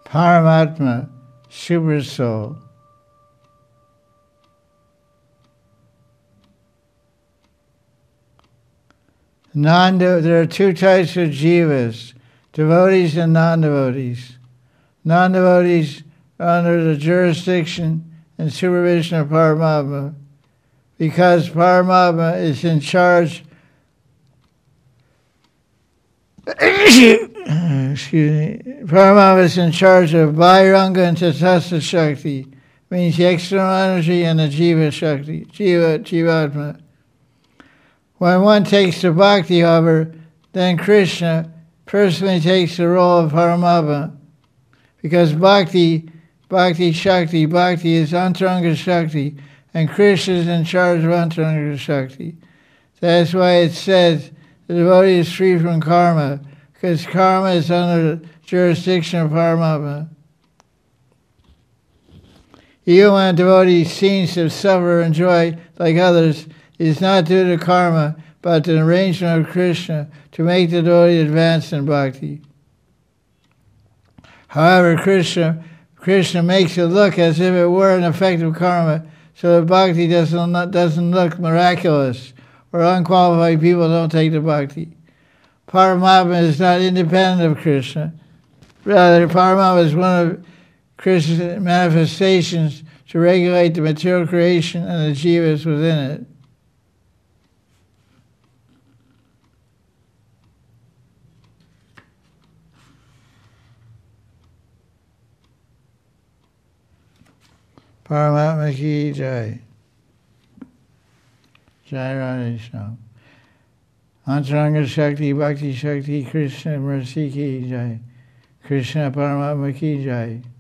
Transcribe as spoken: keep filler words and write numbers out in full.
Paramatma, Super Soul. Non there are two types of jivas, devotees and non-devotees. Non-devotees are under the jurisdiction and supervision of Paramatma, because Paramatma is in charge excuse me, Paramatma is in charge of Bhairanga and Tatastha Shakti, means the external energy and the Jiva Shakti, Jiva, Jivatma. When one takes to bhakti, however, then Krishna personally takes the role of Paramatma, because bhakti, bhakti Shakti, bhakti is Antaranga Shakti, and Krishna is in charge of Antaranga Shakti. That's why it says the devotee is free from karma, because karma is under the jurisdiction of Paramatma. Even when a devotee seems to suffer or enjoy like others, it is not due to karma, but an arrangement of Krishna to make the devotee advance in bhakti. However, Krishna, Krishna makes it look as if it were an effect of karma, so that bhakti doesn't, doesn't look miraculous, or unqualified people don't take the bhakti. Paramatma is not independent of Krishna. Rather, Paramatma is one of Krishna's manifestations to regulate the material creation and the jivas within it. Paramatma ki jai. Jai Radha. Antaranga Shakti, Bhakti Shakti, Krishna Mercy ki jai. Krishna Paramatma ki jai.